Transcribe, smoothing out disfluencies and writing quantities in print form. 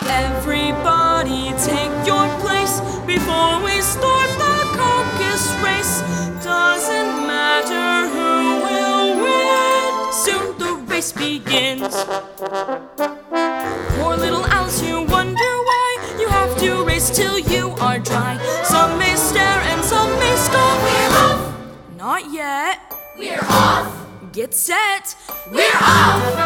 Everybody take your place before we start the caucus race. Doesn't matter who will win, soon the race begins. Poor little Alice, you wonder why you have to race till you are dry. Some may stare and some may scoff. We're off! Not yet. We're off! Get set. We're off!